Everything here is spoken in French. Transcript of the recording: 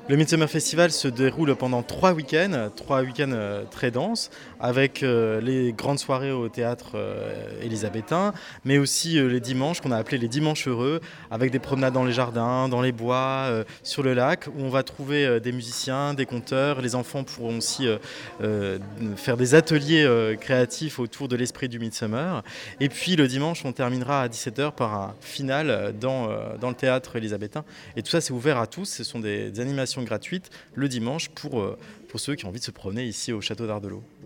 Le Midsummer Festival se déroule pendant 3 week-ends très denses, avec les grandes soirées au théâtre élisabétain, mais aussi les dimanches qu'on a appelés les dimanches heureux, avec des promenades dans les jardins, dans les bois, sur le lac, où on va trouver des musiciens, des conteurs. Les enfants pourront aussi faire des ateliers créatifs autour de l'esprit du Midsummer. Et puis le dimanche, on terminera à 17h par un final dans le théâtre élisabétain. Et tout ça, c'est ouvert à tous. Ce sont des animations gratuites le dimanche pour ceux qui ont envie de se promener ici au Château d'Ardelot.